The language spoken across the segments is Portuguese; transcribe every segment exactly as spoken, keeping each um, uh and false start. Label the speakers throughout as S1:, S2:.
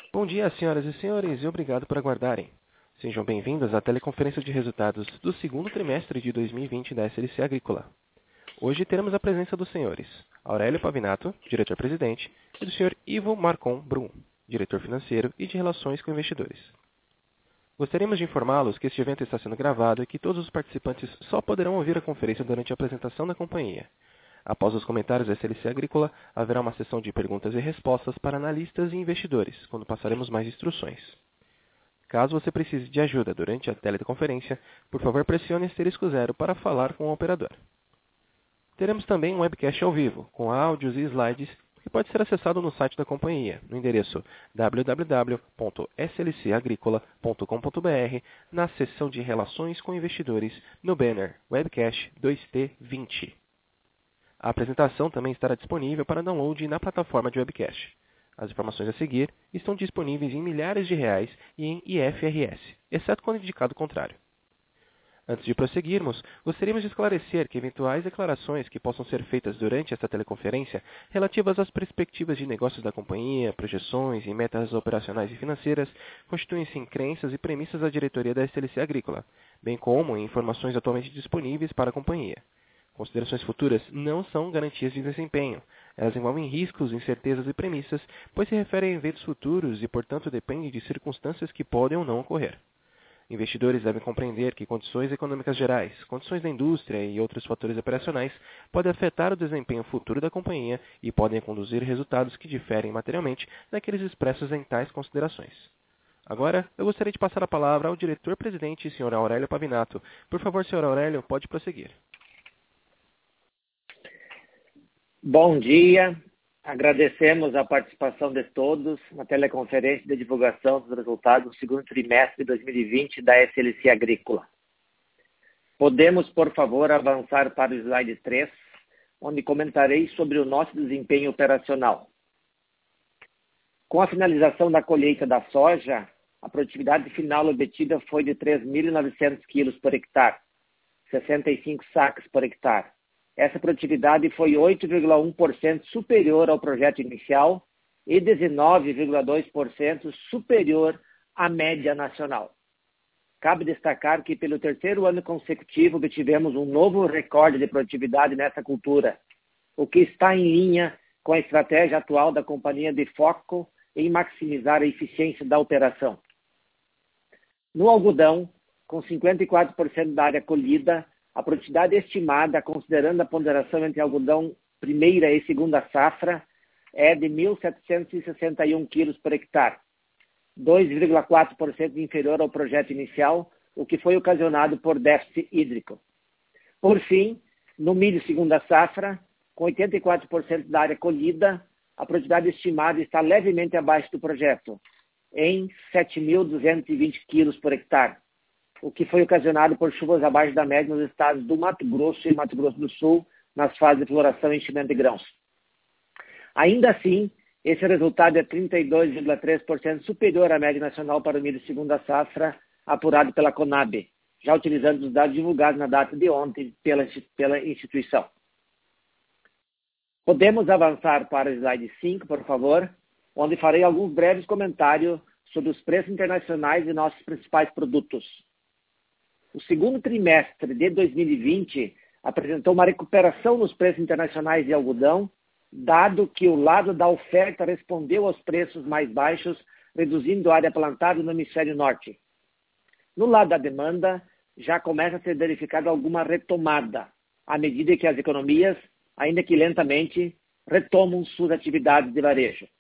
S1: Bom dia, senhoras e senhores, e obrigado por aguardarem. Sejam bem-vindos à teleconferência de resultados do segundo trimestre de dois mil e vinte da S L C Agrícola. Hoje teremos a presença dos senhores Aurélio Pavinato, diretor-presidente, e do senhor Ivo Marcon Brum, diretor financeiro e de relações com investidores. Gostaríamos de informá-los que este evento está sendo gravado e que todos os participantes só poderão ouvir a conferência durante a apresentação da companhia. Após os comentários da S L C Agrícola, haverá uma sessão de perguntas e respostas para analistas e investidores, quando passaremos mais instruções. Caso você precise de ajuda durante a teleconferência, por favor pressione asterisco zero para falar com o operador. Teremos também um webcast ao vivo, com áudios e slides, que pode ser acessado no site da companhia, no endereço w w w ponto s l c agricola ponto com ponto b r, na seção de Relações com Investidores, no banner Webcast dois T vinte. A apresentação também estará disponível para download na plataforma de webcast. As informações a seguir estão disponíveis em milhares de reais e em I F R S, exceto quando indicado o contrário. Antes de prosseguirmos, gostaríamos de esclarecer que eventuais declarações que possam ser feitas durante esta teleconferência relativas às perspectivas de negócios da companhia, projeções e metas operacionais e financeiras constituem-se em crenças e premissas da diretoria da S L C Agrícola, bem como em informações atualmente disponíveis para a companhia. Considerações futuras não são garantias de desempenho. Elas envolvem riscos, incertezas e premissas, pois se referem a eventos futuros e, portanto, dependem de circunstâncias que podem ou não ocorrer. Investidores devem compreender que condições econômicas gerais, condições da indústria e outros fatores operacionais podem afetar o desempenho futuro da companhia e podem conduzir resultados que diferem materialmente daqueles expressos em tais considerações. Agora, eu gostaria de passar a palavra ao diretor-presidente, senhor Aurélio Pavinato. Por favor, senhor Aurélio, pode prosseguir.
S2: Bom dia, agradecemos a participação de todos na teleconferência de divulgação dos resultados do segundo trimestre de dois mil e vinte da S L C Agrícola. Podemos, por favor, avançar para o slide três, onde comentarei sobre o nosso desempenho operacional. Com a finalização da colheita da soja, a produtividade final obtida foi de três mil e novecentos quilos por hectare, sessenta e cinco sacas por hectare. Essa produtividade foi oito vírgula um por cento superior ao projeto inicial e dezenove vírgula dois por cento superior à média nacional. Cabe destacar que pelo terceiro ano consecutivo obtivemos um novo recorde de produtividade nessa cultura, o que está em linha com a estratégia atual da companhia de foco em maximizar a eficiência da operação. No algodão, com cinquenta e quatro por cento da área colhida, a produtividade estimada, considerando a ponderação entre algodão primeira e segunda safra, é de mil setecentos e sessenta e um quilos por hectare, dois vírgula quatro por cento inferior ao projeto inicial, o que foi ocasionado por déficit hídrico. Por fim, no milho segunda safra, com oitenta e quatro por cento da área colhida, a produtividade estimada está levemente abaixo do projeto, em sete mil duzentos e vinte quilos por hectare, o que foi ocasionado por chuvas abaixo da média nos estados do Mato Grosso e Mato Grosso do Sul, nas fases de floração e enchimento de grãos. Ainda assim, esse resultado é trinta e dois vírgula três por cento superior à média nacional para o milho segunda safra, apurado pela Conab, já utilizando os dados divulgados na data de ontem pela, pela instituição. Podemos avançar para o slide cinco, por favor, onde farei alguns breves comentários sobre os preços internacionais de nossos principais produtos. O segundo trimestre de dois mil e vinte apresentou uma recuperação nos preços internacionais de algodão, dado que o lado da oferta respondeu aos preços mais baixos, reduzindo a área plantada no hemisfério norte. No lado da demanda, já começa a ser verificada alguma retomada, à medida que as economias, ainda que lentamente, retomam suas atividades de varejo.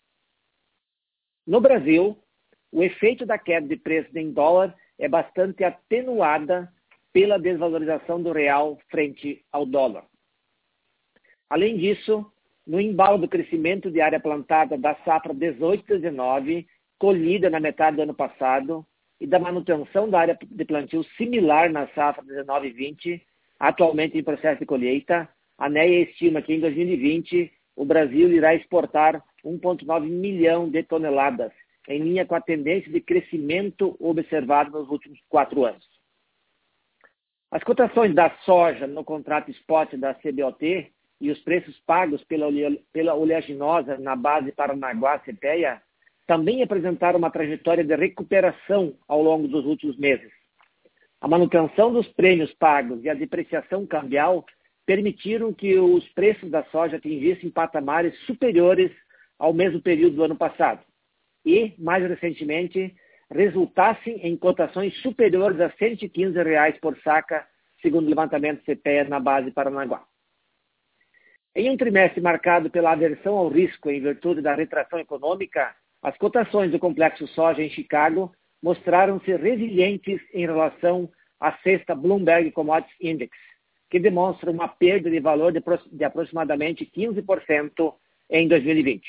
S2: No Brasil, o efeito da queda de preços em dólar é bastante atenuada pela desvalorização do real frente ao dólar. Além disso, no embalo do crescimento de área plantada da safra dezoito dezenove, colhida na metade do ano passado, e da manutenção da área de plantio similar na safra dezenove vinte, atualmente em processo de colheita, a N E A estima que em dois mil e vinte o Brasil irá exportar um vírgula nove milhão de toneladas, em linha com a tendência de crescimento observado nos últimos quatro anos. As cotações da soja no contrato spot da C B O T e os preços pagos pela, pela oleaginosa na base Paranaguá-Cepeia também apresentaram uma trajetória de recuperação ao longo dos últimos meses. A manutenção dos prêmios pagos e a depreciação cambial permitiram que os preços da soja atingissem patamares superiores ao mesmo período do ano passado e, mais recentemente, resultassem em cotações superiores a cento e quinze reais por saca, segundo o levantamento C P E A na base Paranaguá. Em um trimestre marcado pela aversão ao risco em virtude da retração econômica, as cotações do complexo soja em Chicago mostraram-se resilientes em relação à cesta Bloomberg Commodities Index, que demonstra uma perda de valor de, de aproximadamente quinze por cento em dois mil e vinte.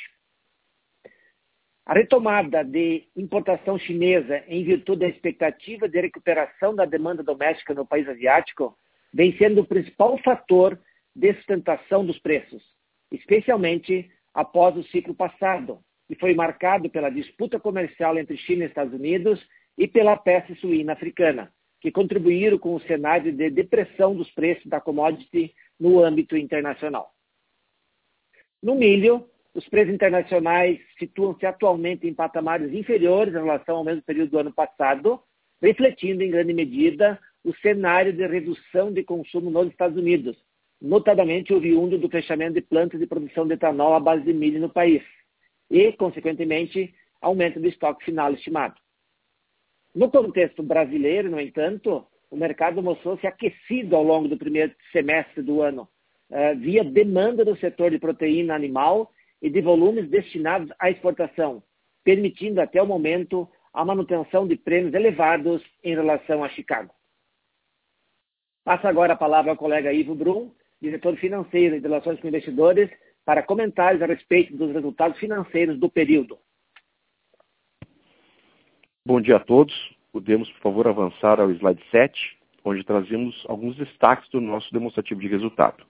S2: A retomada de importação chinesa em virtude da expectativa de recuperação da demanda doméstica no país asiático vem sendo o principal fator de sustentação dos preços, especialmente após o ciclo passado, que foi marcado pela disputa comercial entre China e Estados Unidos e pela peste suína africana, que contribuíram com o cenário de depressão dos preços da commodity no âmbito internacional. No milho, os preços internacionais situam-se atualmente em patamares inferiores em relação ao mesmo período do ano passado, refletindo em grande medida o cenário de redução de consumo nos Estados Unidos, notadamente oriundo do fechamento de plantas de produção de etanol à base de milho no país e, consequentemente, aumento do estoque final estimado. No contexto brasileiro, no entanto, o mercado mostrou-se aquecido ao longo do primeiro semestre do ano, uh, via demanda do setor de proteína animal e de volumes destinados à exportação, permitindo até o momento a manutenção de prêmios elevados em relação a Chicago. Passo agora a palavra ao colega Ivo Brum, diretor financeiro e de relações com investidores, para comentários a respeito dos resultados financeiros do período.
S3: Bom dia a todos. Podemos, por favor, avançar ao slide sete, onde trazemos alguns destaques do nosso demonstrativo de resultado.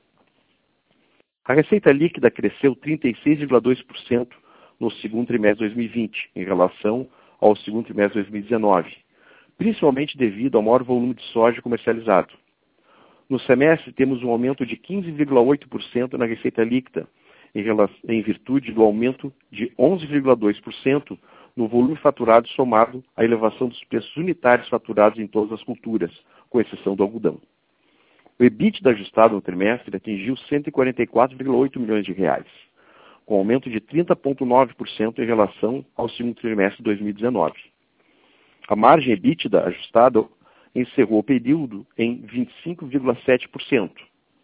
S3: A receita líquida cresceu trinta e seis vírgula dois por cento no segundo trimestre de dois mil e vinte, em relação ao segundo trimestre de dois mil e dezenove, principalmente devido ao maior volume de soja comercializado. No semestre, temos um aumento de quinze vírgula oito por cento na receita líquida, em, relação, em virtude do aumento de onze vírgula dois por cento no volume faturado somado à elevação dos preços unitários faturados em todas as culturas, com exceção do algodão. O EBITDA ajustado no trimestre atingiu cento e quarenta e quatro vírgula oito milhões de reais, com aumento de trinta vírgula nove por cento em relação ao segundo trimestre de dois mil e dezenove. A margem EBITDA ajustada encerrou o período em vinte e cinco vírgula sete por cento.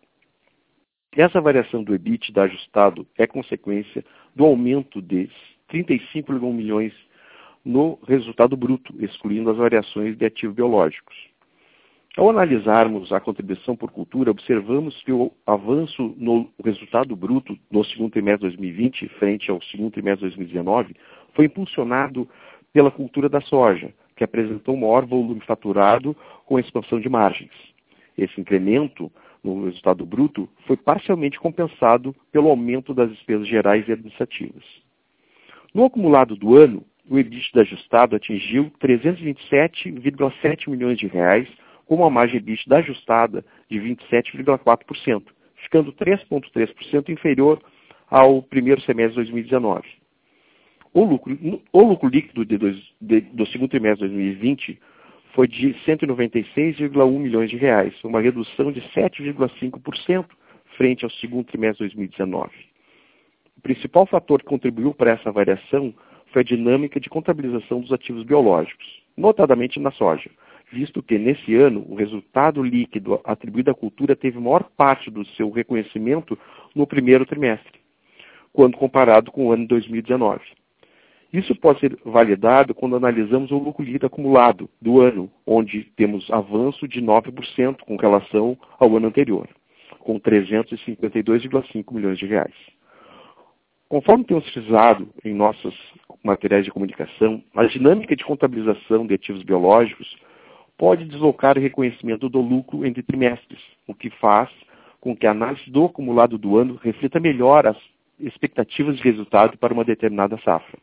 S3: Essa variação do EBITDA ajustado é consequência do aumento de trinta e cinco vírgula um milhões no resultado bruto, excluindo as variações de ativos biológicos. Ao analisarmos a contribuição por cultura, observamos que o avanço no resultado bruto no segundo trimestre de dois mil e vinte, frente ao segundo trimestre de dois mil e dezenove, foi impulsionado pela cultura da soja, que apresentou um maior volume faturado com expansão de margens. Esse incremento no resultado bruto foi parcialmente compensado pelo aumento das despesas gerais e administrativas. No acumulado do ano, o EBITDA ajustado atingiu trezentos e vinte e sete vírgula sete milhões de reais, com uma margem EBITDA ajustada de vinte e sete vírgula quatro por cento, ficando três vírgula três por cento inferior ao primeiro semestre de dois mil e dezenove. O lucro, o lucro líquido de dois, de, do segundo trimestre de dois mil e vinte foi de cento e noventa e seis vírgula um milhões de reais, uma redução de sete vírgula cinco por cento frente ao segundo trimestre de dois mil e dezenove. O principal fator que contribuiu para essa variação foi a dinâmica de contabilização dos ativos biológicos, notadamente na soja, visto que, nesse ano, o resultado líquido atribuído à cultura teve maior parte do seu reconhecimento no primeiro trimestre, quando comparado com o ano de dois mil e dezenove. Isso pode ser validado quando analisamos o lucro líquido acumulado do ano, onde temos avanço de nove por cento com relação ao ano anterior, com trezentos e cinquenta e dois vírgula cinco milhões de reais. Conforme temos frisado em nossos materiais de comunicação, a dinâmica de contabilização de ativos biológicos pode deslocar o reconhecimento do lucro entre trimestres, o que faz com que a análise do acumulado do ano reflita melhor as expectativas de resultado para uma determinada safra.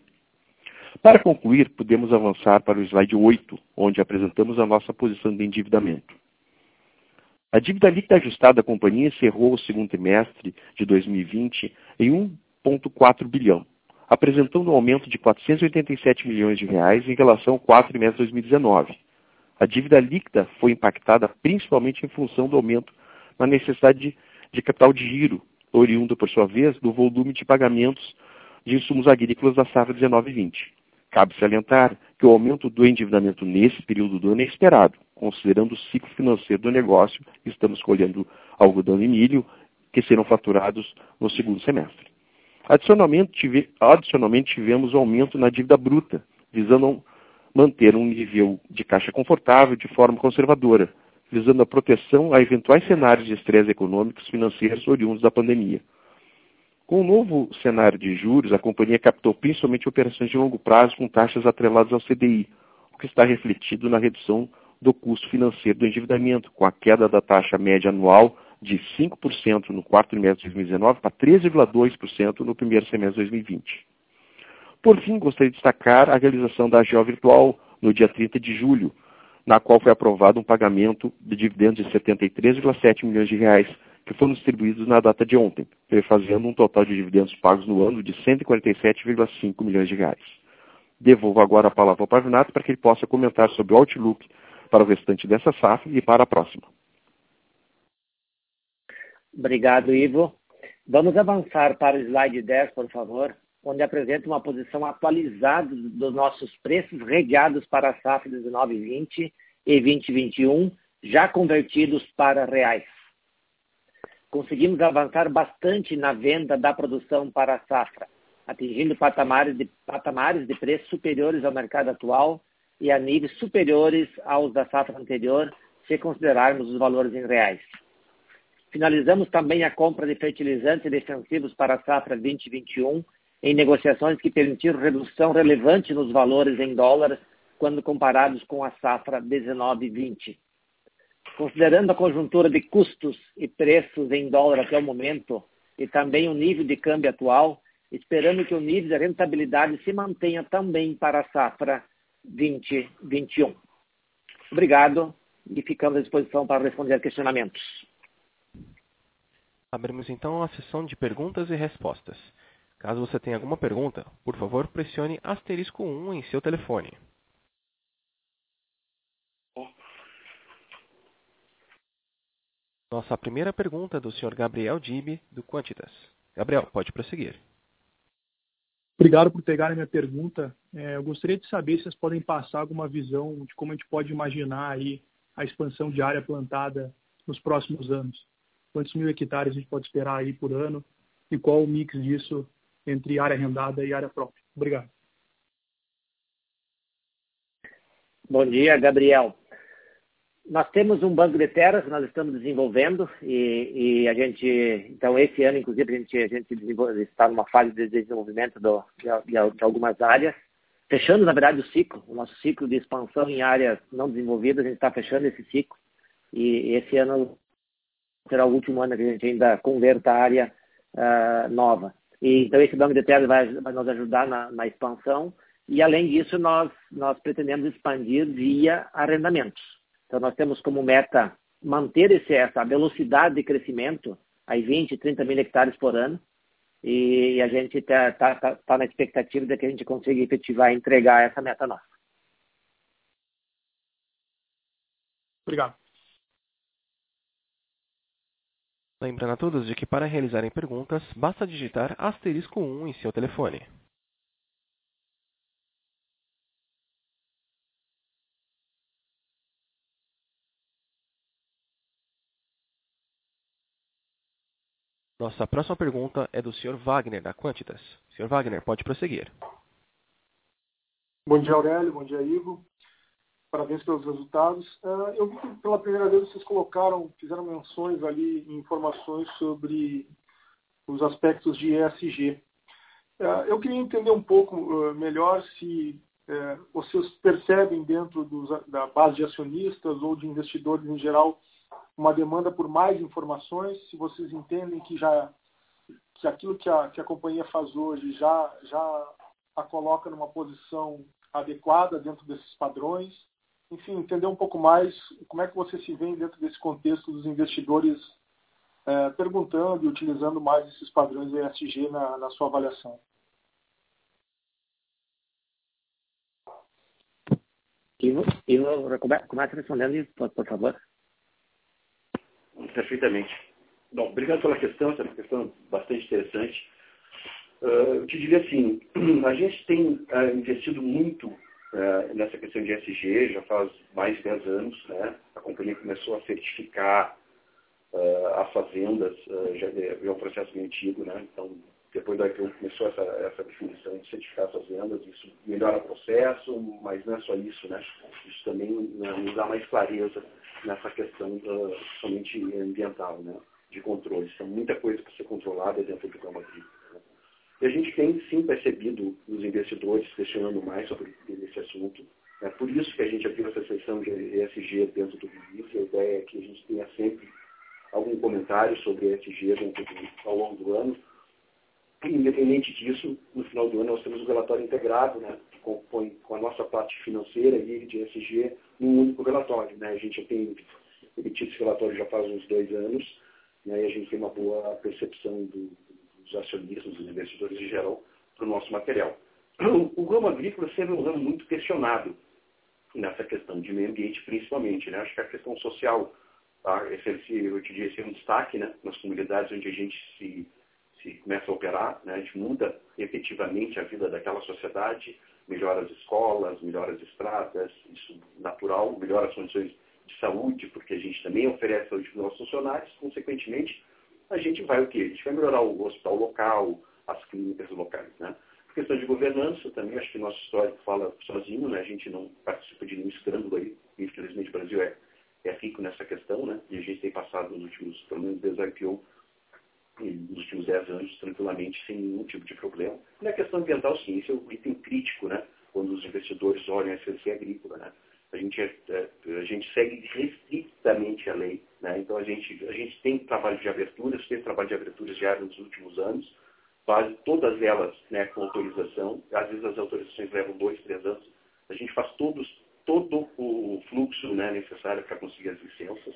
S3: Para concluir, podemos avançar para o slide oito, onde apresentamos a nossa posição de endividamento. A dívida líquida ajustada da companhia encerrou o segundo trimestre de dois mil e vinte em um vírgula quatro bilhão, apresentando um aumento de quatrocentos e oitenta e sete milhões de reais em relação ao quarto trimestre de dois mil e dezenove. A dívida líquida foi impactada principalmente em função do aumento na necessidade de, de capital de giro, oriundo, por sua vez, do volume de pagamentos de insumos agrícolas da safra dezenove e vinte. Cabe salientar que o aumento do endividamento nesse período do ano é esperado, considerando o ciclo financeiro do negócio, estamos colhendo algodão e milho, que serão faturados no segundo semestre. Adicionalmente, tive, adicionalmente tivemos um aumento na dívida bruta, visando manter um nível de caixa confortável de forma conservadora, visando a proteção a eventuais cenários de estresse econômicos e financeiros oriundos da pandemia. Com o novo cenário de juros, a companhia captou principalmente operações de longo prazo com taxas atreladas ao C D I, o que está refletido na redução do custo financeiro do endividamento, com a queda da taxa média anual de cinco por cento no quarto trimestre de dois mil e dezenove para três vírgula dois por cento no primeiro semestre de dois mil e vinte. Por fim, gostaria de destacar a realização da A G O virtual no dia trinta de julho, na qual foi aprovado um pagamento de dividendos de setenta e três vírgula sete milhões de reais, que foram distribuídos na data de ontem, fazendo um total de dividendos pagos no ano de cento e quarenta e sete vírgula cinco milhões de reais. Devolvo agora a palavra ao Pavinato para que ele possa comentar sobre o outlook para o restante dessa safra e para a próxima.
S2: Obrigado, Ivo. Vamos avançar para o slide dez, por favor, onde apresenta uma posição atualizada dos nossos preços redeados para a safra dezenove e vinte e vinte e vinte e um, já convertidos para reais. Conseguimos avançar bastante na venda da produção para a safra, atingindo patamares de, patamares de preços superiores ao mercado atual e a níveis superiores aos da safra anterior, se considerarmos os valores em reais. Finalizamos também a compra de fertilizantes defensivos para a safra vinte e vinte e um, em negociações que permitiram redução relevante nos valores em dólar quando comparados com a safra dezenove e vinte. Considerando a conjuntura de custos e preços em dólar até o momento e também o nível de câmbio atual, esperando que o nível de rentabilidade se mantenha também para a safra vinte e vinte e um. Obrigado e ficamos à disposição para responder questionamentos.
S1: Abrimos então a sessão de perguntas e respostas. Caso você tenha alguma pergunta, por favor, pressione asterisco um em seu telefone. Nossa primeira pergunta é do senhor Gabriel Dibe, do Quantitas. Gabriel, pode prosseguir.
S4: Obrigado por pegarem minha pergunta. É, eu gostaria de saber se vocês podem passar alguma visão de como a gente pode imaginar aí a expansão de área plantada nos próximos anos. Quantos mil hectares a gente pode esperar aí por ano e qual o mix disso entre área arrendada e área própria? Obrigado.
S2: Bom dia, Gabriel. Nós temos um banco de terras que nós estamos desenvolvendo e, e a gente, então esse ano, inclusive, a gente, a gente está numa fase de desenvolvimento do, de, de algumas áreas, fechando, na verdade, o ciclo, o nosso ciclo de expansão em áreas não desenvolvidas, a gente está fechando esse ciclo e esse ano será o último ano que a gente ainda converta a área uh, nova. E, então, esse banco de terras vai, vai nos ajudar na, na expansão e, além disso, nós, nós pretendemos expandir via arrendamentos. Então, nós temos como meta manter esse, essa velocidade de crescimento aí vinte, trinta mil hectares por ano e a gente está tá, tá, tá na expectativa de que a gente consiga efetivar e entregar essa meta nossa.
S4: Obrigado.
S1: Lembrando a todos de que para realizarem perguntas, basta digitar asterisco um em seu telefone. Nossa próxima pergunta é do senhor Wagner, da Quantitas. senhor Wagner, pode prosseguir.
S5: Bom dia, Aurélio. Bom dia, Ivo. Parabéns pelos resultados. Uh, eu vi que pela primeira vez vocês colocaram, fizeram menções ali, informações sobre os aspectos de E S G. Uh, eu queria entender um pouco uh, melhor se uh, vocês percebem dentro dos, da base de acionistas ou de investidores em geral uma demanda por mais informações, se vocês entendem que, já, que aquilo que a, que a companhia faz hoje já, já a coloca numa posição adequada dentro desses padrões. Enfim, entender um pouco mais como é que você se vê dentro desse contexto dos investidores é, perguntando e utilizando mais esses padrões E S G na, na sua avaliação.
S2: Ivo, Ivo começa respondendo, por, por favor.
S3: Perfeitamente. Bom, obrigado pela questão, essa é uma questão bastante interessante. Uh, eu te diria assim, a gente tem uh, investido muito uh, nessa questão de E S G, já faz mais de dez anos, né? A companhia começou a certificar uh, as fazendas, uh, já é um processo bem antigo, né? Então, depois da I P O começou essa, essa definição de certificar as fazendas, isso melhora o processo, mas não é só isso, né? Isso também uh, nos dá mais clareza nessa questão uh, somente ambiental, né? De controle. Então, muita coisa para ser controlada dentro do campo agrícola. Né? E a gente tem, sim, percebido os investidores questionando mais sobre esse assunto. É por isso que a gente abriu essa seção de E S G dentro do release. A ideia é que a gente tenha sempre algum comentário sobre E S G dentro do, ao longo do ano. E, independente disso, no final do ano nós temos um relatório integrado, né, que compõe com a nossa parte financeira e de E S G num único relatório. Né? A gente já tem emitido esse relatório já faz uns dois anos, né, e a gente tem uma boa percepção do, dos acionistas, dos investidores em geral, para o nosso material. O, o ramo agrícola sempre é um ramo muito questionado nessa questão de meio ambiente, principalmente. Né? Acho que a questão social, tá? Esse, eu te diria, esse é um destaque, né, nas comunidades onde a gente se, se começa a operar, né? A gente muda efetivamente a vida daquela sociedade, melhora as escolas, melhora as estradas, isso natural, melhora as condições de saúde, porque a gente também oferece saúde para os nossos funcionários, consequentemente, a gente vai o quê? A gente vai melhorar o hospital local, as clínicas locais, né? Por questão de governança, também acho que nosso histórico fala sozinho, né? A gente não participa de nenhum escândalo aí, infelizmente o Brasil é, é rico nessa questão, né? E a gente tem passado nos últimos, pelo menos desde a I P O, nos últimos dez anos, tranquilamente, sem nenhum tipo de problema. E na questão ambiental, sim, isso é um item crítico, né? Quando os investidores olham a S L C agrícola, né? A gente, é, a gente segue restritamente a lei, né? Então a gente, a gente tem trabalho de aberturas, fez trabalho de aberturas diário nos últimos anos, quase todas elas, né, com autorização. Às vezes as autorizações levam dois, três anos. A gente faz todos, todo o fluxo, né, necessário para conseguir as licenças.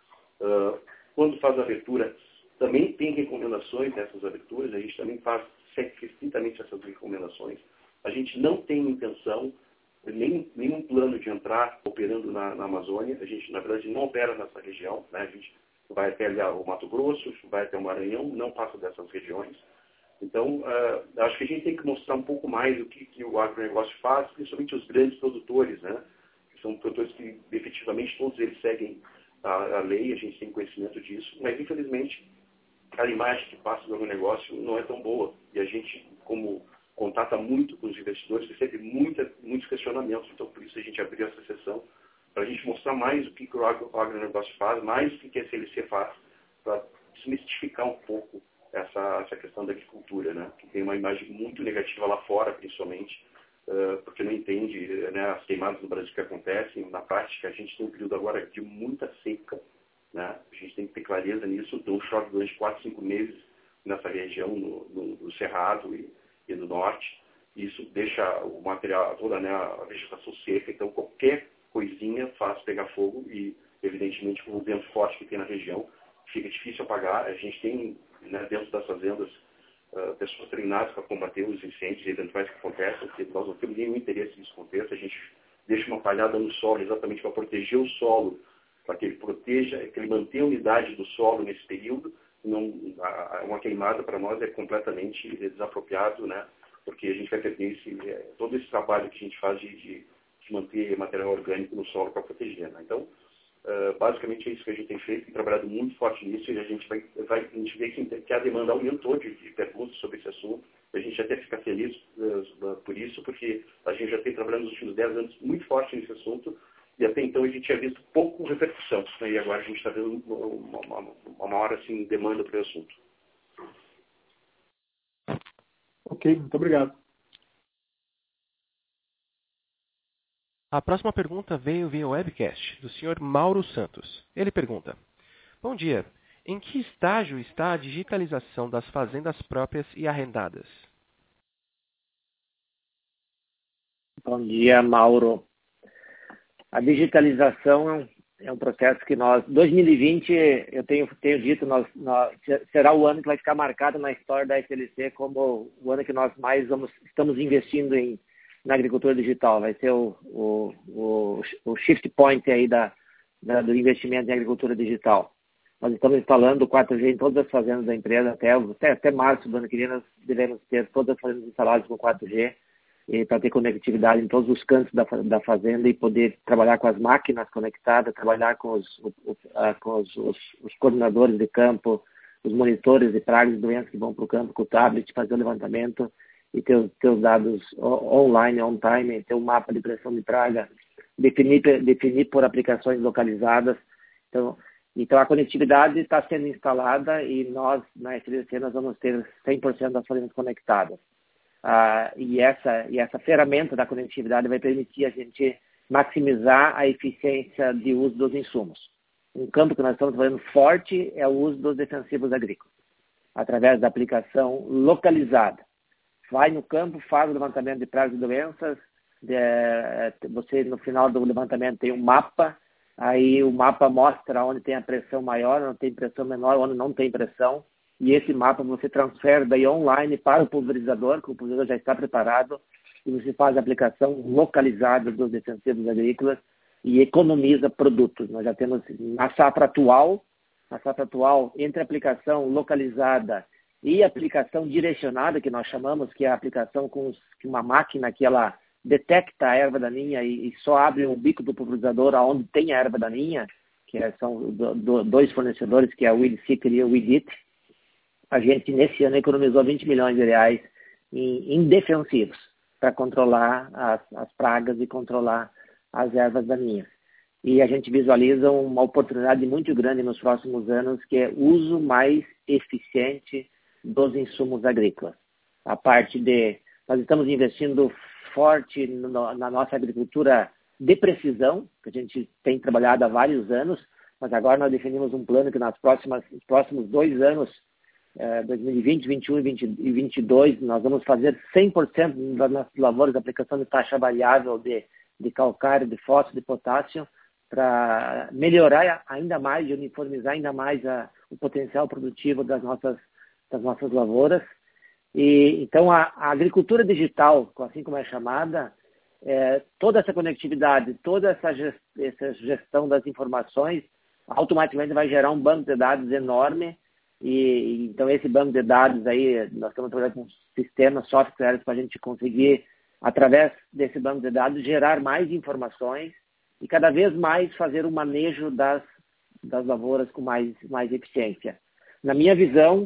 S3: Uh, quando faz a abertura, também tem recomendações dessas aberturas, a gente também faz restritamente essas recomendações. A gente não tem intenção, nem nenhum plano de entrar operando na, na Amazônia. A gente, na verdade, não opera nessa região, né? A gente vai até ali o Mato Grosso, vai até o Maranhão, não passa dessas regiões. Então, uh, acho que a gente tem que mostrar um pouco mais o que, que o agronegócio faz, principalmente os grandes produtores, né? Que são produtores que, efetivamente, todos eles seguem a, a lei, a gente tem conhecimento disso, mas, infelizmente, a imagem que passa do agronegócio não é tão boa. E a gente, como contata muito com os investidores, recebe muita, muitos questionamentos. Então, por isso a gente abriu essa sessão, para a gente mostrar mais o que, que o agronegócio faz, mais o que, que a S L C faz, para desmistificar um pouco essa, essa questão da agricultura, né? Que tem uma imagem muito negativa lá fora, principalmente, uh, porque não entende, né, as queimadas no Brasil que acontecem. Na prática, a gente tem um período agora de muita seca, né? A gente tem que ter clareza nisso. Então, chove durante quatro, cinco meses nessa região, no, no, no Cerrado e e no norte. Isso deixa o material, toda, né, a vegetação seca, então qualquer coisinha faz pegar fogo e, evidentemente, com o vento forte que tem na região, fica difícil apagar. A gente tem, né, dentro das fazendas, uh, pessoas treinadas para combater os incêndios eventuais que acontecem, porque nós não temos nenhum interesse nisso aconteça. A gente deixa uma palhada no solo exatamente para proteger o solo, para que ele proteja, que ele mantenha a umidade do solo nesse período. Não, uma queimada para nós é completamente desapropriado, né? Porque a gente vai perder esse, todo esse trabalho que a gente faz de, de, de manter material orgânico no solo para proteger, né? Então, uh, basicamente é isso que a gente tem feito, tem trabalhado muito forte nisso, e a gente vai, vai a gente vê que, que a demanda aumentou de, de perguntas sobre esse assunto. A gente até fica feliz uh, por isso, porque a gente já tem trabalhado nos últimos dez anos muito forte nesse assunto. E até então a gente tinha visto pouco repercussão, né? E agora a gente está vendo uma, uma, uma maior assim, demanda para o assunto.
S5: Ok, muito obrigado.
S1: A próxima pergunta veio via webcast, do senhor Mauro Santos. Ele pergunta: bom dia, em que estágio está a digitalização das fazendas próprias e arrendadas?
S2: Bom dia, Mauro. A digitalização é um, é um processo que nós, dois mil e vinte, eu tenho, tenho dito, nós, nós, será o ano que vai ficar marcado na história da S L C como o ano que nós mais vamos, estamos investindo em, na agricultura digital. Vai ser o, o, o, o shift point aí da, da, do investimento em agricultura digital. Nós estamos instalando o quatro G em todas as fazendas da empresa, até, até, até março do ano que vem nós devemos ter todas as fazendas instaladas com quatro G, para ter conectividade em todos os cantos da, da fazenda e poder trabalhar com as máquinas conectadas, trabalhar com os, o, o, com os, os, os coordenadores de campo, os monitores de pragas e doenças que vão para o campo, com o tablet, fazer o levantamento e ter, ter os dados online, on time, ter um mapa de pressão de praga, definir, definir por aplicações localizadas. Então, então a conectividade está sendo instalada e nós, na S D C, nós vamos ter cem por cento das fazendas conectadas. Ah, e, essa, e essa ferramenta da conectividade vai permitir a gente maximizar a eficiência de uso dos insumos. Um campo que nós estamos trabalhando forte é o uso dos defensivos agrícolas, através da aplicação localizada. Vai no campo, faz o levantamento de pragas e doenças, de, você no final do levantamento tem um mapa, aí o mapa mostra onde tem a pressão maior, onde tem pressão menor, onde não tem pressão. E esse mapa você transfere daí online para o pulverizador, que o pulverizador já está preparado, e você faz a aplicação localizada dos defensivos agrícolas e economiza produtos. Nós já temos na safra atual, na safra atual, entre aplicação localizada e aplicação direcionada, que nós chamamos, que é a aplicação com os, uma máquina que ela detecta a erva daninha e, e só abre o bico do pulverizador aonde tem a erva daninha, que é, são do, do, dois fornecedores, que é o WeedSeeker e o WeedIt. A gente, nesse ano, economizou vinte milhões de reais em, em defensivos para controlar as, as pragas e controlar as ervas daninhas. E a gente visualiza uma oportunidade muito grande nos próximos anos, que é o uso mais eficiente dos insumos agrícolas. A parte de... Nós estamos investindo forte no, na nossa agricultura de precisão, que a gente tem trabalhado há vários anos, mas agora nós definimos um plano que nas próximas, nos próximos dois anos, dois mil e vinte, vinte e um e vinte e dois, nós vamos fazer cem por cento das nossas lavouras de aplicação de taxa variável de, de calcário, de fósforo, de potássio, para melhorar ainda mais e uniformizar ainda mais a, o potencial produtivo das nossas, das nossas lavouras. E, então, a, a agricultura digital, assim como é chamada, é, toda essa conectividade, toda essa, gest, essa gestão das informações, automaticamente vai gerar um banco de dados enorme. E, então, esse banco de dados aí, nós estamos trabalhando com sistemas, softwares, para a gente conseguir, através desse banco de dados, gerar mais informações e cada vez mais fazer o manejo das, das lavouras com mais, mais eficiência. Na minha visão,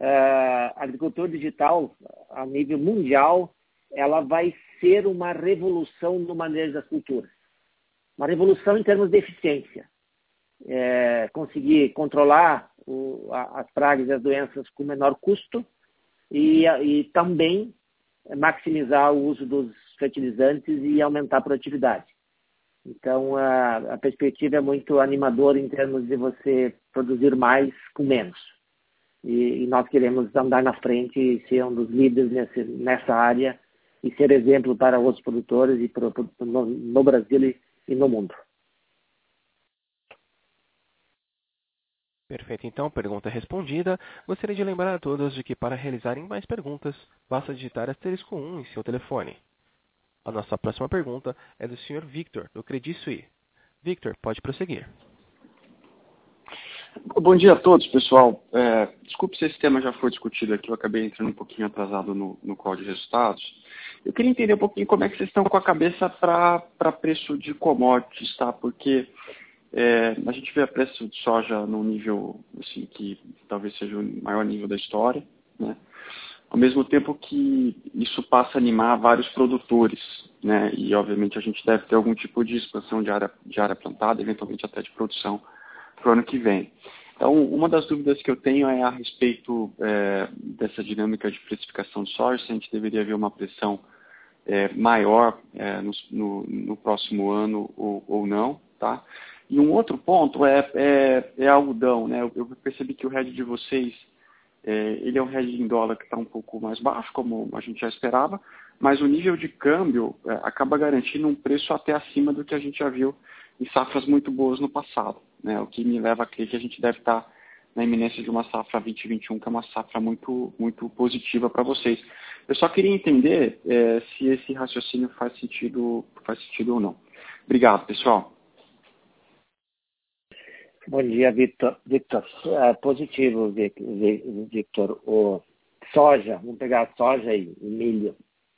S2: a agricultura digital, a nível mundial, ela vai ser uma revolução no manejo das culturas. Uma revolução em termos de eficiência. É, conseguir controlar o, a, as pragas e as doenças com menor custo e, e também maximizar o uso dos fertilizantes e aumentar a produtividade. Então, a, a perspectiva é muito animadora em termos de você produzir mais com menos. E, e nós queremos andar na frente e ser um dos líderes nesse, nessa área e ser exemplo para outros produtores e pro, no, no Brasil e, e no mundo.
S1: Perfeito, então, pergunta respondida. Gostaria de lembrar a todos de que para realizarem mais perguntas, basta digitar asterisco um em seu telefone. A nossa próxima pergunta é do senhor Victor, do Credit Suisse. Victor, pode prosseguir.
S6: Bom dia a todos, pessoal. É, desculpe se esse tema já foi discutido aqui, eu acabei entrando um pouquinho atrasado no, no call de resultados. Eu queria entender um pouquinho como é que vocês estão com a cabeça para preço de commodities, tá? Porque é, a gente vê o preço de soja num nível assim, que talvez seja o maior nível da história, né? Ao mesmo tempo que isso passa a animar vários produtores, né? E obviamente a gente deve ter algum tipo de expansão de área, de área plantada, eventualmente até de produção para o ano que vem. Então, uma das dúvidas que eu tenho é a respeito é, dessa dinâmica de precificação de soja, se a gente deveria haver uma pressão é, maior é, no, no, no próximo ano ou, ou não, tá? E um outro ponto é, é, é algodão, né? Eu, eu percebi que o hedge de vocês, é, ele é um hedge em dólar que está um pouco mais baixo, como a gente já esperava, mas o nível de câmbio é, acaba garantindo um preço até acima do que a gente já viu em safras muito boas no passado, né? O que me leva a crer que a gente deve estar na iminência de uma safra vinte e vinte e um, que é uma safra muito, muito positiva para vocês. Eu só queria entender é, se esse raciocínio faz sentido, faz sentido ou não. Obrigado, pessoal.
S2: Bom dia, Victor. Victor, é positivo, Victor. O soja, vamos pegar soja e milho.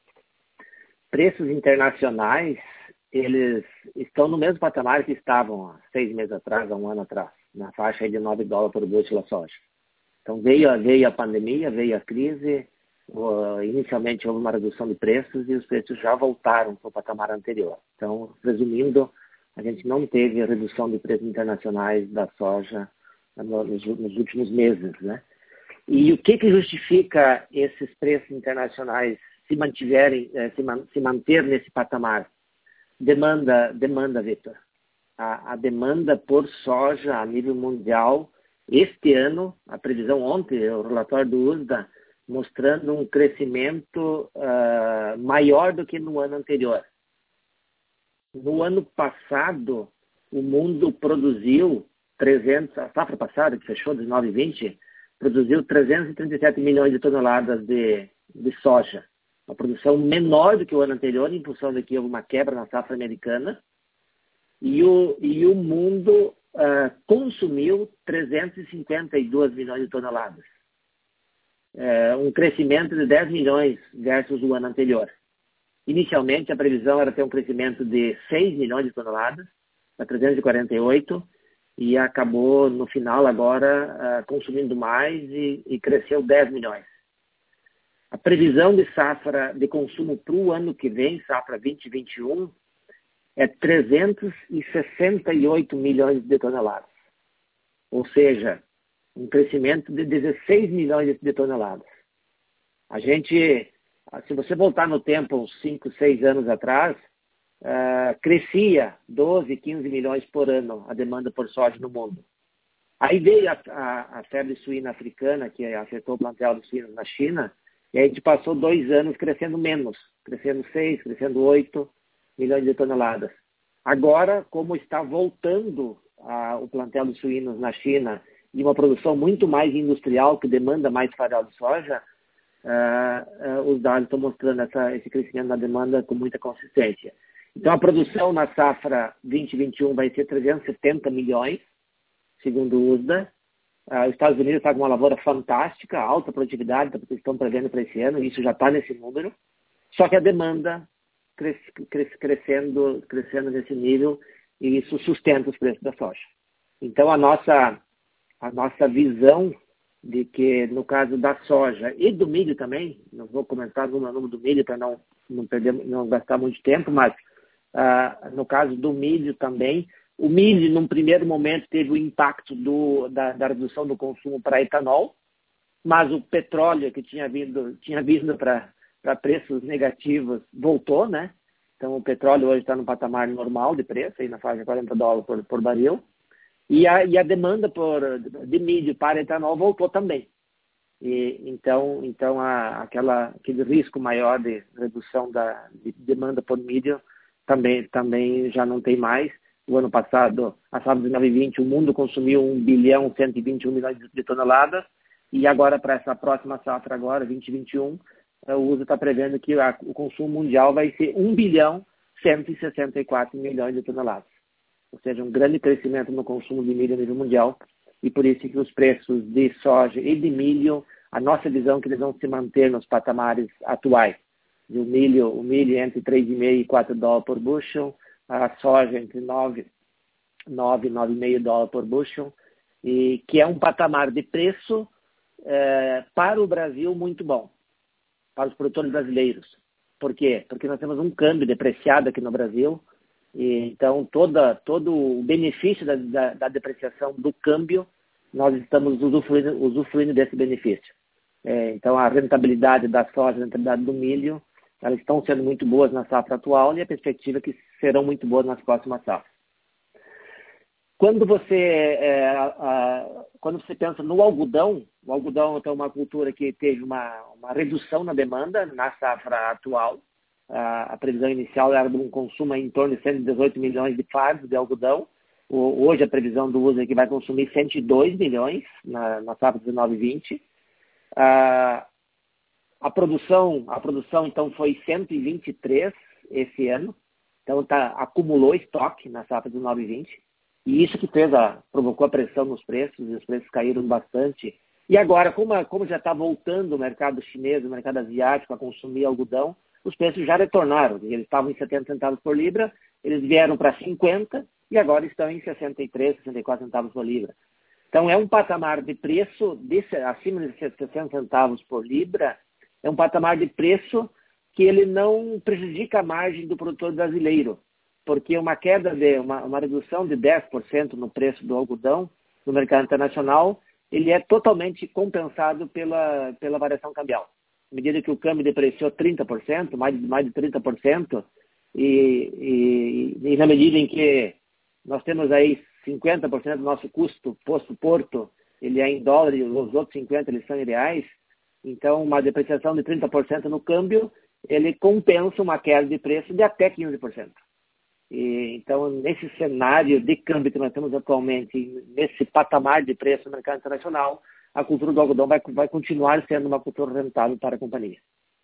S2: Preços internacionais, eles estão no mesmo patamar que estavam há seis meses atrás, há um ano atrás, na faixa de nove dólares por bushel a soja. Então, veio, veio a pandemia, veio a crise, uh, inicialmente houve uma redução de preços e os preços já voltaram para o patamar anterior. Então, resumindo, a gente não teve redução de preços internacionais da soja nos, nos últimos meses, né? E o que, que justifica esses preços internacionais se mantiverem, se, man, se manter nesse patamar? Demanda, demanda, Victor. A, a demanda por soja a nível mundial, este ano, a previsão ontem, o relatório do U S D A, mostrando um crescimento uh, maior do que no ano anterior. No ano passado, o mundo produziu trezentos, a safra passada, que fechou dezenove e vinte, produziu trezentos e trinta e sete milhões de toneladas de, de soja. Uma produção menor do que o ano anterior, em função de que houve uma quebra na safra americana. E o, e o mundo uh, consumiu trezentos e cinquenta e dois milhões de toneladas. É, um crescimento de dez milhões versus o ano anterior. Inicialmente, a previsão era ter um crescimento de seis milhões de toneladas, para trezentos e quarenta e oito, e acabou, no final, agora, uh, consumindo mais e, e cresceu dez milhões. A previsão de safra de consumo para o ano que vem, safra vinte e vinte e um, é trezentos e sessenta e oito milhões de toneladas. Ou seja, um crescimento de dezesseis milhões de toneladas. A gente, se você voltar no tempo, uns cinco, seis anos atrás, uh, crescia doze, quinze milhões por ano a demanda por soja no mundo. Aí veio a, a, a febre suína africana, que afetou o plantel de suínos na China, e a gente passou dois anos crescendo menos, crescendo seis, crescendo oito milhões de toneladas. Agora, como está voltando a, o plantel de suínos na China e uma produção muito mais industrial, que demanda mais farelo de soja, uh, uh, os dados estão mostrando essa, esse crescimento na demanda com muita consistência. Então, a produção na safra vinte e vinte e um vai ser trezentos e setenta milhões, segundo o U S D A. Uh, os Estados Unidos está com uma lavoura fantástica, alta produtividade, estão prevendo para esse ano, isso já está nesse número. Só que a demanda cres, cres, crescendo, crescendo nesse nível, e isso sustenta os preços da soja. Então, a nossa, a nossa visão de que, no caso da soja e do milho também, não vou comentar no número do milho para não, não, perder, não gastar muito tempo, mas uh, no caso do milho também, o milho, num primeiro momento, teve o impacto do, da, da redução do consumo para etanol, mas o petróleo que tinha vindo, tinha vindo para preços negativos voltou, né? Então, o petróleo hoje está no patamar normal de preço, aí na faixa de quarenta dólares por, por barril, e a, e a demanda por, de milho para etanol voltou também. E, então, então a, aquela, aquele risco maior de redução da de demanda por milho também, também já não tem mais. O ano passado, a safra de dezenove e vinte, o mundo consumiu um bilhão cento e vinte e um milhões de toneladas, e agora, para essa próxima safra, agora, vinte e vinte e um, o U S D A está prevendo que a, o consumo mundial vai ser um bilhão cento e sessenta e quatro milhões de toneladas. Ou seja, um grande crescimento no consumo de milho a nível mundial, e por isso que os preços de soja e de milho, a nossa visão é que eles vão se manter nos patamares atuais. O milho, o milho entre três vírgula cinco e quatro dólares por bushel, a soja entre nove, nove, nove vírgula cinco dólares por bushel, e que é um patamar de preço é, para o Brasil muito bom, para os produtores brasileiros. Por quê? Porque nós temos um câmbio depreciado aqui no Brasil, e então toda, todo o benefício da, da, da depreciação do câmbio, nós estamos usufruindo, usufruindo desse benefício. É, então a rentabilidade da soja, a rentabilidade do milho, elas estão sendo muito boas na safra atual, e a perspectiva é que serão muito boas nas próximas safras. Quando você, é, a, quando você pensa no algodão, o algodão é uma cultura que teve uma, uma redução na demanda na safra atual. A, a previsão inicial era de um consumo em torno de cento e dezoito milhões de fardos de algodão, O, hoje a previsão do U S D é que vai consumir cento e dois milhões na, na safra dezenove vinte. Ah, a produção, a produção então foi cento e vinte e três esse ano. Então tá, acumulou estoque na safra dezenove vinte. E isso que fez a, provocou a pressão nos preços, e os preços caíram bastante. E agora, como, a, como já está voltando o mercado chinês, o mercado asiático a consumir algodão, os preços já retornaram. Eles estavam em setenta centavos por libra, eles vieram para cinquenta e agora estão em sessenta e três, sessenta e quatro centavos por libra. Então é um patamar de preço de, acima de sessenta centavos por libra, é um patamar de preço que ele não prejudica a margem do produtor brasileiro, porque uma queda de uma, uma redução de dez por cento no preço do algodão no mercado internacional, ele é totalmente compensado pela, pela variação cambial. À medida que o câmbio depreciou trinta por cento, mais, mais de trinta por cento, e, e, e na medida em que nós temos aí cinquenta por cento do nosso custo posto-porto, ele é em dólar e os outros cinquenta por cento eles são em reais, então uma depreciação de trinta por cento no câmbio, ele compensa uma queda de preço de até quinze por cento. E, então, nesse cenário de câmbio que nós temos atualmente, nesse patamar de preço no mercado internacional, a cultura do algodão vai, vai continuar sendo uma cultura rentável para a companhia.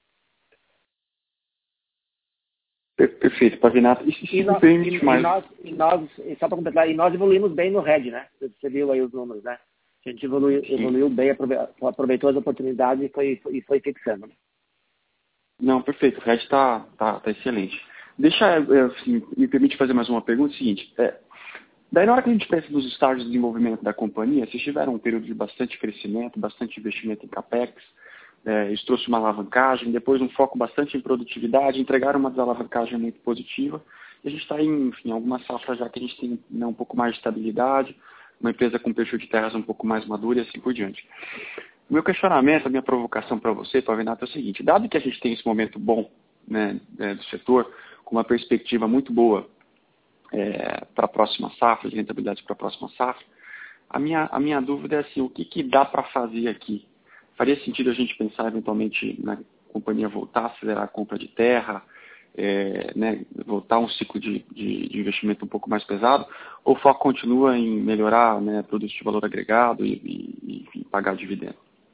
S6: Perfeito, Pavinato. E,
S2: e, nós, e, e, nós, e nós, só para completar, e nós evoluímos bem no hedge, né? Você viu aí os números, né? A gente evoluiu, evoluiu bem, aproveitou as oportunidades e foi, e foi fixando. Né?
S6: Não, perfeito. O hedge está tá, tá excelente. Deixa, assim, me permite fazer mais uma pergunta, é o seguinte, é, daí na hora que a gente pensa nos estágios de desenvolvimento da companhia, vocês tiveram um período de bastante crescimento, bastante investimento em capex, é, isso trouxe uma alavancagem, depois um foco bastante em produtividade, entregaram uma desalavancagem muito positiva, e a gente está em, enfim, algumas safras já que a gente tem, né, um pouco mais de estabilidade, uma empresa com perfil de terras um pouco mais madura e assim por diante. O meu questionamento, a minha provocação para você, Pavinato, é o seguinte, dado que a gente tem esse momento bom, né, do setor, com uma perspectiva muito boa é, para a próxima safra, de rentabilidade para a próxima safra, a minha, a minha dúvida é assim, o que, que dá para fazer aqui? Faria sentido a gente pensar eventualmente na companhia voltar a acelerar a compra de terra, é, né, voltar a um ciclo de, de, de investimento um pouco mais pesado, ou o foco continua em melhorar, né, produtos de valor agregado e, e, e pagar dividendo?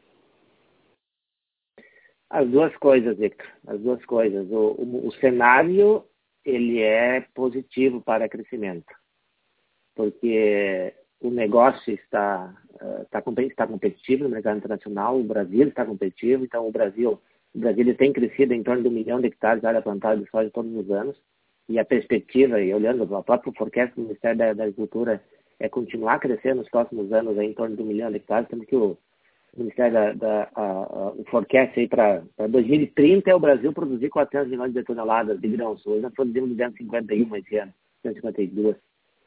S2: As duas coisas, Victor, as duas coisas. O, o, o cenário, ele é positivo para crescimento, porque o negócio está, uh, está, está competitivo no mercado internacional, o Brasil está competitivo, então o Brasil, o Brasil ele tem crescido em torno de um milhão de hectares de área plantada de soja todos os anos, e a perspectiva, e olhando o próprio forecast do Ministério da, da Agricultura, é continuar crescendo nos próximos anos aí, em torno de um milhão de hectares, temos que o O Ministério da, da a, a, o forecast aí para dois mil e trinta é o Brasil produzir quatrocentos milhões de toneladas de grãos. Hoje nós produzimos duzentos e cinquenta e um esse ano, duzentos e cinquenta e dois.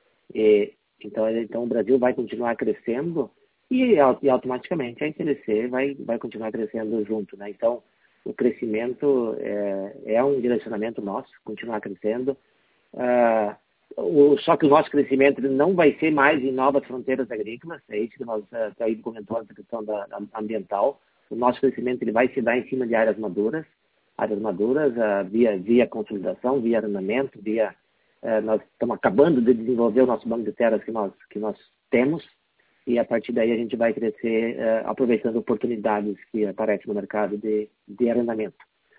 S2: E, então, então o Brasil vai continuar crescendo e, e automaticamente a N C L C vai, vai continuar crescendo junto. Né? Então o crescimento é, é um direcionamento nosso, continuar crescendo. Uh, O, só que o nosso crescimento não vai ser mais em novas fronteiras agrícolas, é isso que nós uh, aí comentou a questão da, da ambiental. O nosso crescimento ele vai se dar em cima de áreas maduras, áreas maduras uh, via, via consolidação, via arrendamento, via uh, nós estamos acabando de desenvolver o nosso banco de terras que nós que nós temos e a partir daí a gente vai crescer uh, aproveitando oportunidades que aparecem no mercado de, de arrendamento.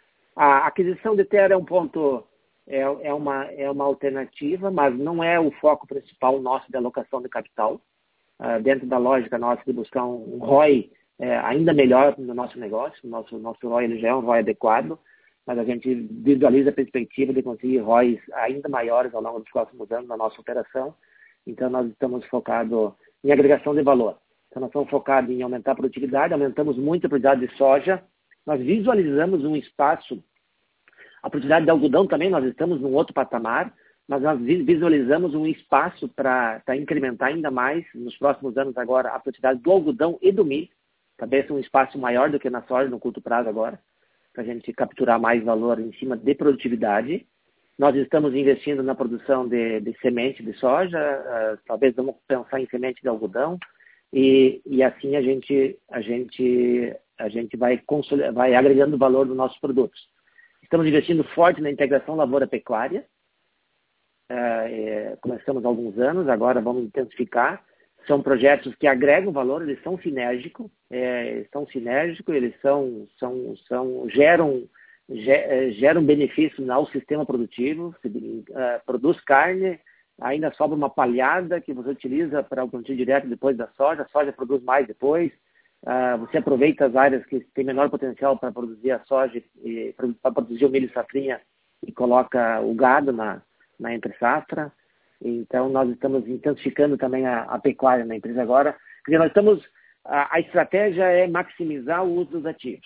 S2: A aquisição de terra é um ponto É, é, uma, é uma alternativa, mas não é o foco principal nosso de alocação de capital. Uh, dentro da lógica nossa de buscar um, um R O I é, ainda melhor no nosso negócio, o nosso, nosso R O I ele já é um R O I adequado, mas a gente visualiza a perspectiva de conseguir R O Is ainda maiores ao longo dos próximos anos na nossa operação. Então, nós estamos focados em agregação de valor. Então, nós estamos focados em aumentar a produtividade, aumentamos muito a produtividade de soja, nós visualizamos um espaço. A produtividade de algodão também, nós estamos num outro patamar, mas nós visualizamos um espaço para incrementar ainda mais, nos próximos anos agora, a produtividade do algodão e do milho. Talvez um espaço maior do que na soja, no curto prazo agora, para a gente capturar mais valor em cima de produtividade. Nós estamos investindo na produção de, de semente de soja, uh, talvez vamos pensar em semente de algodão, e, e assim a gente, a gente, a gente vai, vai agregando valor nos nossos produtos. Estamos investindo forte na integração lavoura-pecuária. é, começamos há alguns anos, agora vamos intensificar. São projetos que agregam valor, eles são sinérgicos, é, são sinérgicos, eles são, são, são, geram, geram benefícios ao sistema produtivo, se, uh, produz carne, ainda sobra uma palhada que você utiliza para o plantio direto depois da soja, a soja produz mais depois, uh, você aproveita as áreas que têm menor potencial para produzir a soja, e, para produzir o milho e safrinha e coloca o gado na, na entre-safra. Então, nós estamos intensificando também a, a pecuária na empresa agora. Quer dizer, nós estamos, a, a estratégia é maximizar o uso dos ativos.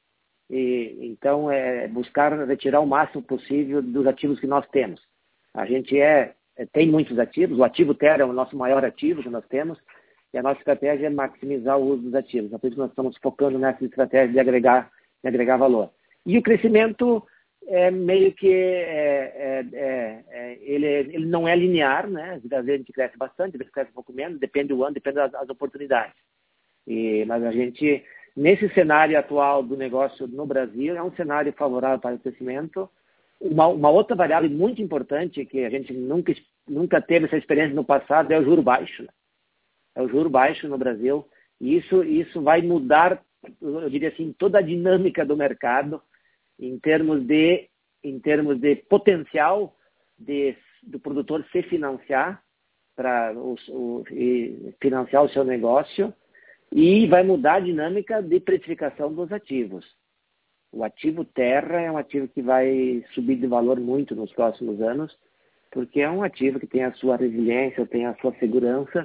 S2: E, então, é buscar retirar o máximo possível dos ativos que nós temos. A gente é, é, tem muitos ativos, o ativo terra é o nosso maior ativo que nós temos, e a nossa estratégia é maximizar o uso dos ativos. É por isso que nós estamos focando nessa estratégia de agregar, de agregar valor. E o crescimento é meio que é, é, é, é, ele, ele não é linear, né? Às vezes a gente cresce bastante, às vezes cresce um pouco menos, depende do ano, depende das, das oportunidades. E, mas a gente, nesse cenário atual do negócio no Brasil, é um cenário favorável para o crescimento. Uma, uma outra variável muito importante, que a gente nunca, nunca teve essa experiência no passado, é o juro baixo. Né? É o juro baixo no Brasil. E isso, isso vai mudar, eu diria assim, toda a dinâmica do mercado, em termos de, em termos de potencial de, do produtor se financiar para o, o, financiar o seu negócio, e vai mudar a dinâmica de precificação dos ativos. O ativo terra é um ativo que vai subir de valor muito nos próximos anos, porque é um ativo que tem a sua resiliência, tem a sua segurança,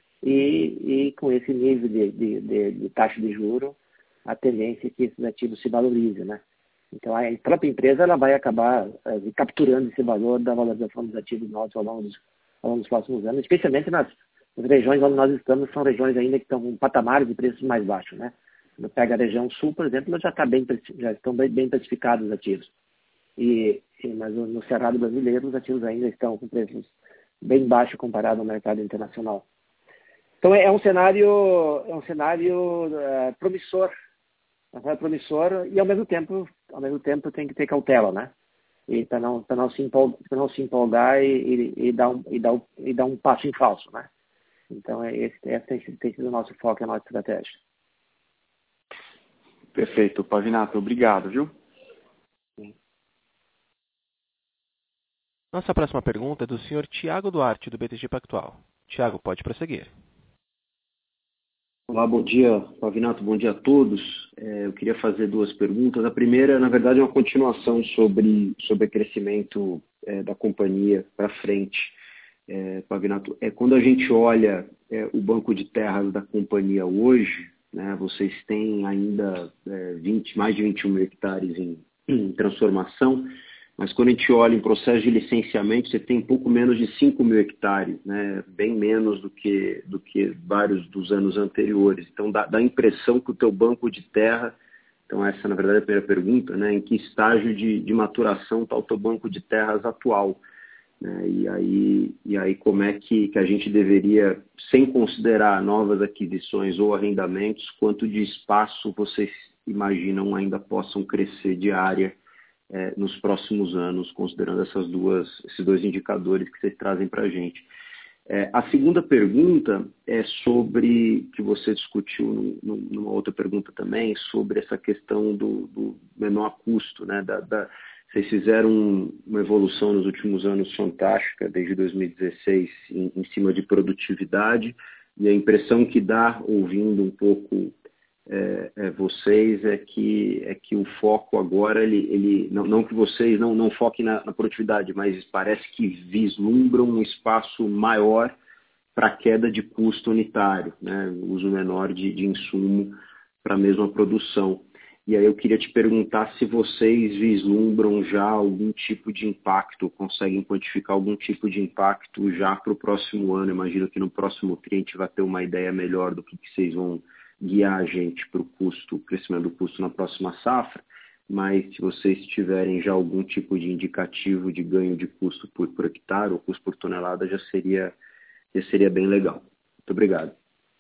S2: e, e com esse nível de, de, de, de taxa de juros, a tendência é que esses ativos se valorizem, né? Então, a própria empresa ela vai acabar uh, capturando esse valor da valorização dos ativos nossos ao longo dos, ao longo dos próximos anos, especialmente nas, nas regiões onde nós estamos, são regiões ainda que estão com patamares de preços mais baixos, né? Quando pega a região sul, por exemplo, já, tá bem, já estão bem, bem precificados os ativos. E, e, mas no, no Cerrado brasileiro, os ativos ainda estão com preços bem baixos comparado ao mercado internacional. Então, é, é um cenário, é um cenário uh, promissor, é promissor e ao mesmo tempo, ao mesmo tempo tem que ter cautela, né? E para não, para não se empolgar, para não se empolgar e, e, e, dar um, e, dar um, e dar um passo em falso, né? Então esse, esse tem, tem sido o nosso foco, a nossa estratégia.
S6: Perfeito, Pavinato, obrigado, viu?
S2: Sim.
S1: Nossa próxima pergunta é do senhor Tiago Duarte, do B T G Pactual. Tiago, pode prosseguir.
S7: Olá, bom dia, Pavinato, bom dia a todos. É, eu queria fazer duas perguntas. A primeira, na verdade, é uma continuação sobre, sobre o crescimento é, da companhia para frente. É, Pavinato, é, quando a gente olha é, o banco de terras da companhia hoje, né, vocês têm ainda é, vinte, mais de vinte e um mil hectares em, em transformação, mas quando a gente olha em processo de licenciamento, você tem pouco menos de cinco mil hectares, né? Bem menos do que, do que vários dos anos anteriores. Então, dá, dá a impressão que o teu banco de terra, então essa, na verdade, é a primeira pergunta, né? Em que estágio de, de maturação está o teu banco de terras atual? Né? E aí, e aí como é que, que a gente deveria, sem considerar novas aquisições ou arrendamentos, quanto de espaço vocês imaginam ainda possam crescer de área É, nos próximos anos, considerando essas duas, esses dois indicadores que vocês trazem para a gente. É, a segunda pergunta é sobre, que você discutiu no, no, numa outra pergunta também, sobre essa questão do, do menor custo, né? Da, da, vocês fizeram uma evolução nos últimos anos fantástica, desde dois mil e dezesseis, em, em cima de produtividade, e a impressão que dá, ouvindo um pouco É, é, vocês é que, é que o foco agora, ele, ele, não, não que vocês não, não foquem na, na produtividade, mas parece que vislumbram um espaço maior para queda de custo unitário, né? Uso menor de, de insumo para a mesma produção. E aí eu queria te perguntar se vocês vislumbram já algum tipo de impacto, conseguem quantificar algum tipo de impacto já para o próximo ano. Imagino que no próximo tri a gente vai ter uma ideia melhor do que, que vocês vão guiar a gente para o custo, o crescimento do custo na próxima safra, mas se vocês tiverem já algum tipo de indicativo de ganho de custo por, por hectare ou custo por tonelada, já seria, já seria bem legal. Muito obrigado.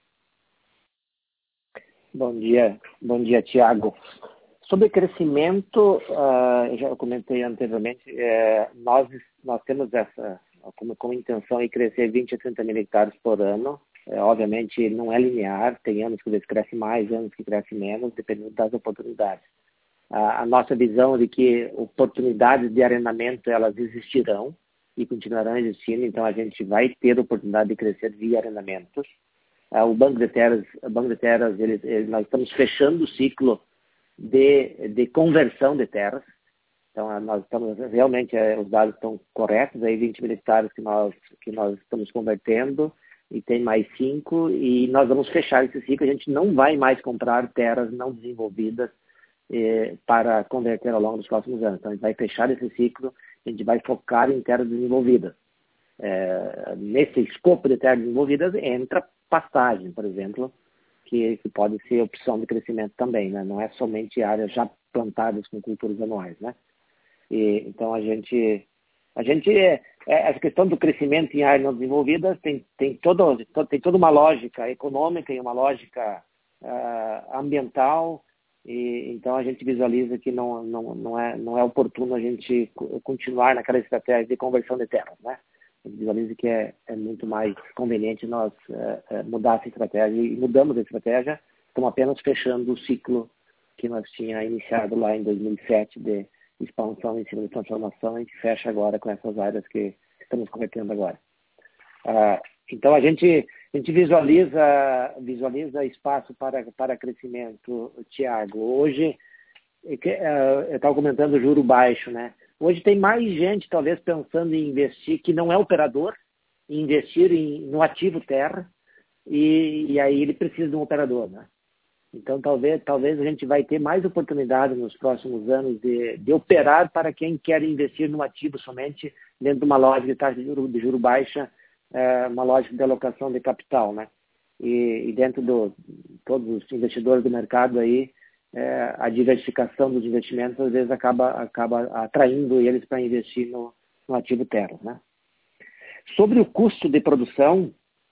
S2: Bom dia, bom dia, Tiago. Sobre crescimento, uh, eu já comentei anteriormente, uh, nós, nós temos essa, como, como intenção é crescer vinte a trinta mil hectares por ano. É, obviamente não é linear, tem anos que cresce mais, anos que cresce menos, dependendo das oportunidades. A, a nossa visão é de que oportunidades de arrendamento elas existirão e continuarão existindo, então a gente vai ter oportunidade de crescer via arrendamentos. Ah, o Banco de Terras, o Banco de Terras ele, ele, nós estamos fechando o ciclo de, de conversão de terras. Então, nós estamos, realmente, os dados estão corretos, aí vinte mil hectares que nós, que nós estamos convertendo, e tem mais cinco, e nós vamos fechar esse ciclo. A gente não vai mais comprar terras não desenvolvidas eh, para converter ao longo dos próximos anos. Então, a gente vai fechar esse ciclo, a gente vai focar em terras desenvolvidas. É, nesse escopo de terras desenvolvidas entra pastagem, por exemplo, que, que pode ser opção de crescimento também, né? Não é somente áreas já plantadas com culturas anuais, né? E, então a gente, a gente é, é, essa questão do crescimento em áreas não desenvolvidas tem, tem, todo, tem toda uma lógica econômica e uma lógica uh, ambiental, e então a gente visualiza que não, não, não, é, não é oportuno a gente continuar naquela estratégia de conversão de terras, né? A gente visualiza que é, é muito mais conveniente nós uh, uh, mudar essa estratégia, e mudamos a estratégia, estamos apenas fechando o ciclo que nós tínhamos iniciado lá em dois mil e sete de expansão em cima de transformação. A gente fecha agora com essas áreas que estamos convertendo agora. Ah, então, a gente, a gente visualiza, visualiza espaço para, para crescimento, Tiago. Hoje, eu estava comentando o juro baixo, né? Hoje tem mais gente, talvez, pensando em investir, que não é operador, em investir em, no ativo terra, e, e aí ele precisa de um operador, né? Então, talvez, talvez a gente vai ter mais oportunidade nos próximos anos de, de operar para quem quer investir no ativo somente dentro de uma lógica de taxa de juro, de juro baixa, é, uma lógica de alocação de capital, né? E, e dentro de todos os investidores do mercado aí, é, a diversificação dos investimentos às vezes acaba, acaba atraindo eles para investir no, no ativo terra, né? Sobre o custo de produção,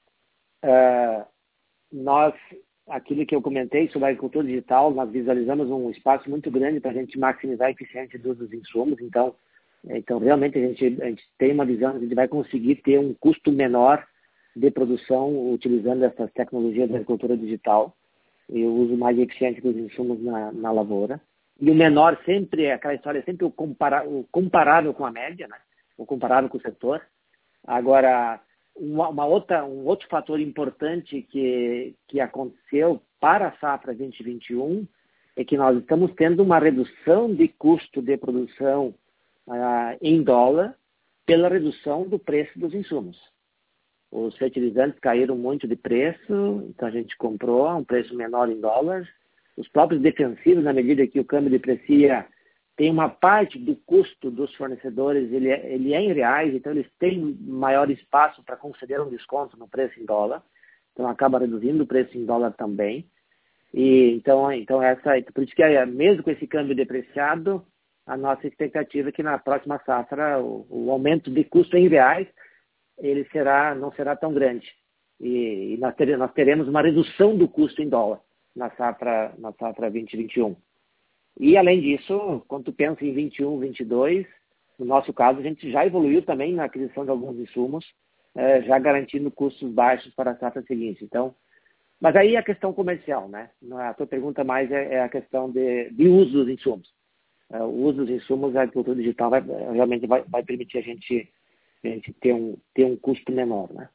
S2: é, nós... aquilo que eu comentei sobre a agricultura digital, nós visualizamos um espaço muito grande para a gente maximizar a eficiência dos insumos. Então, então realmente, a gente, a gente tem uma visão de que a gente vai conseguir ter um custo menor de produção utilizando essas tecnologias da agricultura digital e o uso mais eficiente dos insumos na, na lavoura. E o menor sempre, aquela história, sempre o, compara, o comparável com a média, né? O comparável com o setor. Agora, Uma, uma outra, um outro fator importante que, que aconteceu para a safra vinte e vinte e um é que nós estamos tendo uma redução de custo de produção ah, em dólar pela redução do preço dos insumos. Os fertilizantes caíram muito de preço, então a gente comprou a um preço menor em dólares. Os próprios defensivos, na medida que o câmbio deprecia, tem uma parte do custo dos fornecedores, ele é, ele é em reais, então eles têm maior espaço para conceder um desconto no preço em dólar, então acaba reduzindo o preço em dólar também. E então, então essa, por isso que mesmo com esse câmbio depreciado, a nossa expectativa é que na próxima safra o, o aumento de custo em reais ele será, não será tão grande. E, e nós, teremos, nós teremos uma redução do custo em dólar na safra, na safra vinte e vinte e um. E, além disso, quando tu pensa em vinte e um, vinte e dois, no nosso caso, a gente já evoluiu também na aquisição de alguns insumos, eh, já garantindo custos baixos para a safra seguinte. Então, mas aí é a questão comercial, né? A tua pergunta mais é, é a questão de, de uso dos insumos. Eh, o uso dos insumos, a agricultura digital vai, realmente vai, vai permitir a gente, a gente ter, um, ter um custo menor, né?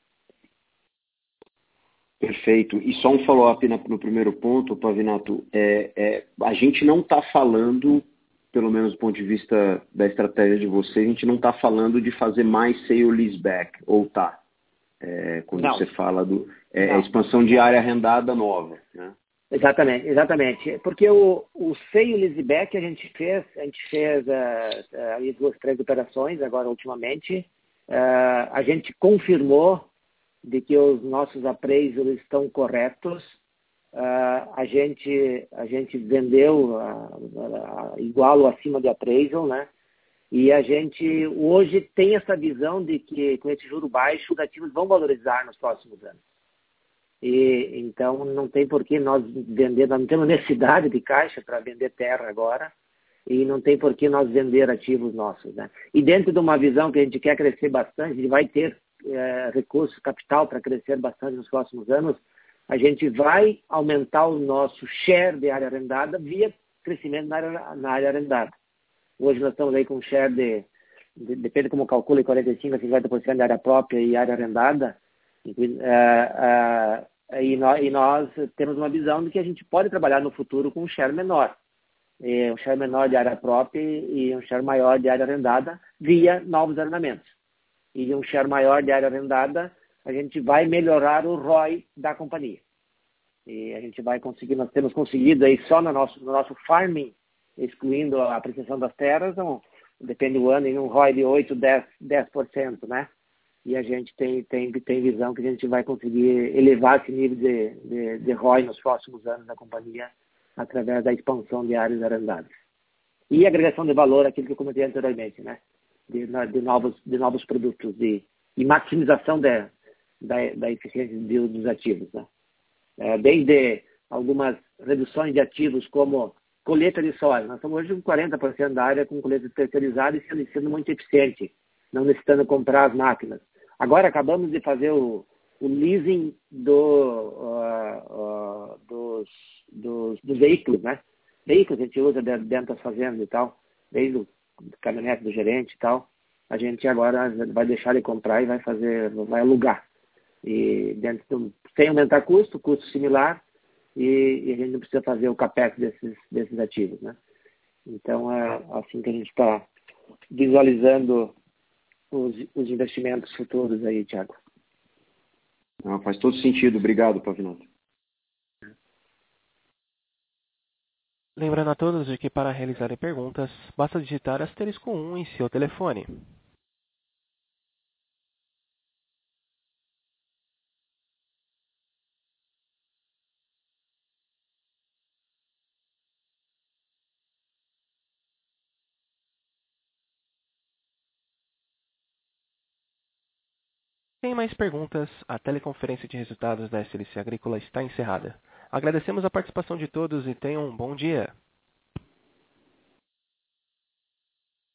S7: Perfeito. E só um follow-up no primeiro ponto, Pavinato. É, é, a gente não está falando, pelo menos do ponto de vista da estratégia de vocês, a gente não está falando de fazer mais sale leaseback, ou tá? É, quando não. Você fala do é, a expansão de área arrendada nova, né?
S2: Exatamente, exatamente. Porque o, o sale leaseback a gente fez, a gente fez uh, uh, duas, três operações agora ultimamente. Uh, a gente confirmou de que os nossos appraisals estão corretos. Uh, a, gente, a gente vendeu uh, uh, igual ou acima do appraisal, né? E a gente hoje tem essa visão de que com esse juro baixo os ativos vão valorizar nos próximos anos. E, então não tem por que nós vender, nós não temos necessidade de caixa para vender terra agora. e não tem por que nós vender ativos nossos, né? E dentro de uma visão que a gente quer crescer bastante, a gente vai ter é, recursos, capital para crescer bastante nos próximos anos, a gente vai aumentar o nosso share de área arrendada via crescimento na área, na área arrendada. Hoje nós estamos aí com um share de, de depende como calcula, quarenta e cinco a cinquenta por cento de área própria e área arrendada. E, uh, uh, e, nós, e nós temos uma visão de que a gente pode trabalhar no futuro com um share menor. E um share menor de área própria e um share maior de área arrendada via novos arrendamentos. E um share maior de área arrendada, a gente vai melhorar o R O I da companhia. E a gente vai conseguir, nós temos conseguido aí só no nosso, no nosso farming, excluindo a apreciação das terras, então, depende do ano, em um R O I de oito, dez por cento, né? E a gente tem, tem, tem visão que a gente vai conseguir elevar esse nível de, de, de R O I nos próximos anos da companhia através da expansão de áreas arrendadas. E agregação de valor, aquilo que eu comentei anteriormente, né? De, de, novos, de novos produtos de, e maximização da, da, da eficiência de, dos ativos, né? É, desde algumas reduções de ativos como colheita de soja. Nós estamos hoje com quarenta por cento da área com colheita terceirizada e sendo, sendo muito eficiente, não necessitando comprar as máquinas. Agora acabamos de fazer o, o leasing do, uh, uh, dos, dos, dos veículos, né? Veículos a gente usa dentro das fazendas e tal, desde o caminhonete do gerente e tal. A gente agora vai deixar ele comprar e vai fazer, vai alugar. E dentro do, sem aumentar custo, custo similar, e, e a gente não precisa fazer o capex desses, desses ativos, né? Então é assim que a gente está visualizando os, os investimentos futuros aí, Thiago.
S7: Ah, faz todo sentido. Obrigado, Pavinato.
S1: Lembrando a todos de que para realizarem perguntas, basta digitar asterisco um em seu telefone. Sem mais perguntas, a teleconferência de resultados da S L C Agrícola está encerrada. Agradecemos a participação de todos e tenham um bom dia.